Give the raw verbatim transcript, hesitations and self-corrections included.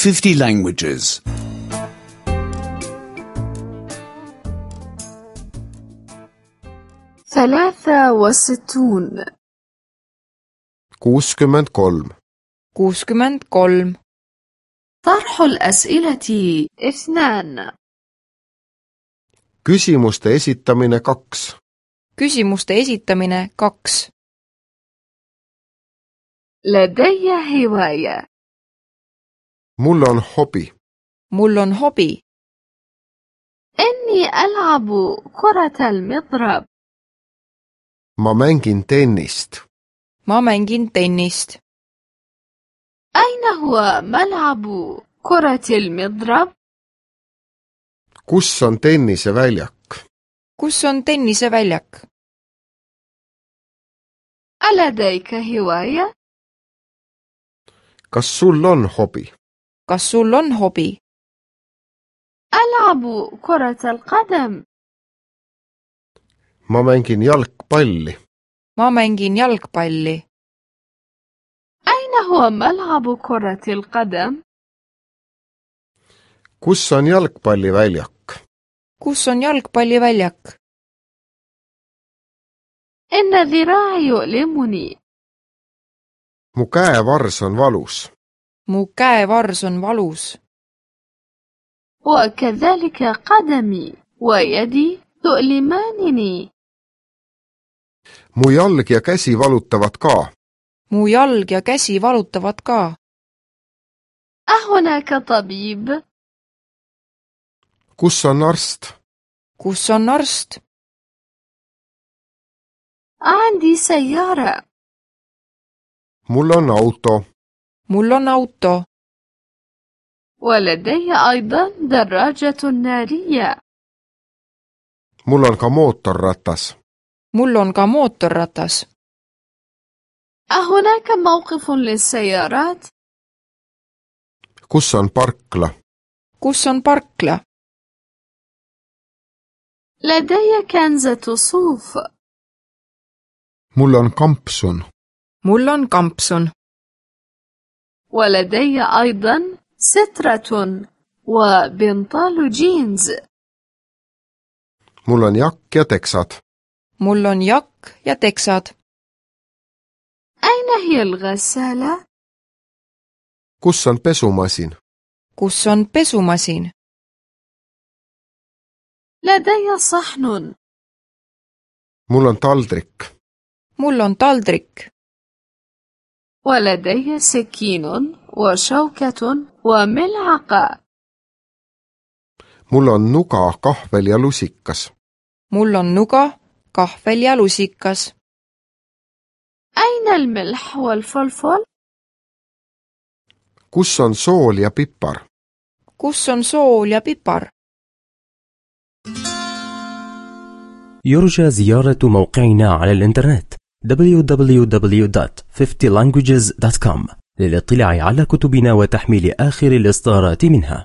fifty languages. ثلاثة وستون. kuuskümmend kolm. kuuskümmend kolm. طرح الأسئلة اثنان. küsimuste esitamine kaks. küsimuste esitamine kaks. لدي هواية. mul on hobi. mul on hobi. إني ألعب كرة المضرب. ma mängin tennist. ma mängin tennist. أين هو ملعب كرة المضرب؟ kus on tenniseväljak? kus on tenniseväljak? ألديك هواية؟ kas sul on hobi? kas sul on hobi? ألعب كرة القدم. ma mängin jalgpalli. ma mängin jalgpalli. أين هو ملعب كرة القدم؟ kus on jalgpalliväljak? kus on jalgpalliväljak? إن ذراعي يؤلمني. mu käevars on valus. mu käevars on valus. وكذلك قدمي ويدي تؤلمانني. mu jalg ja käsi valutavad ka. mu jalg ja käsi valutavad ka. أهناك طبيب؟ kus on arst? kus on arst? عندي سيارة. mul on auto. mul on auto. ولدي أيضا دراجة نارية. mul on ka mootorratas. mul on ka mootorratas. أهناك موقف للسيارات؟ kus on parkla? kus on parkla? لدي كنزة صوف. mul on kampsun. mul on kampsun. ولدي أيضا سترة وبنطال جينز. mul on jakk ja teksad. mul on jakk ja teksad. أين هي الغسالة؟ kus on pesumasin? kus on pesumasin? لدي صحن. mul on taldrik. mul on taldrik. ولدي سكين وشوكة وملعقة. mul on nuga, kahvel ja lusikas. mul on nuga, kahvel ja lusikas. أين الملح والفلفل؟ kus on sool ja pipar? kus on sool ja pipar? يرجى زيارة موقعنا على الإنترنت دبليو دبليو دبليو دوت fifty languages دوت كوم للاطلاع على كتبنا وتحميل آخر الإصدارات منها.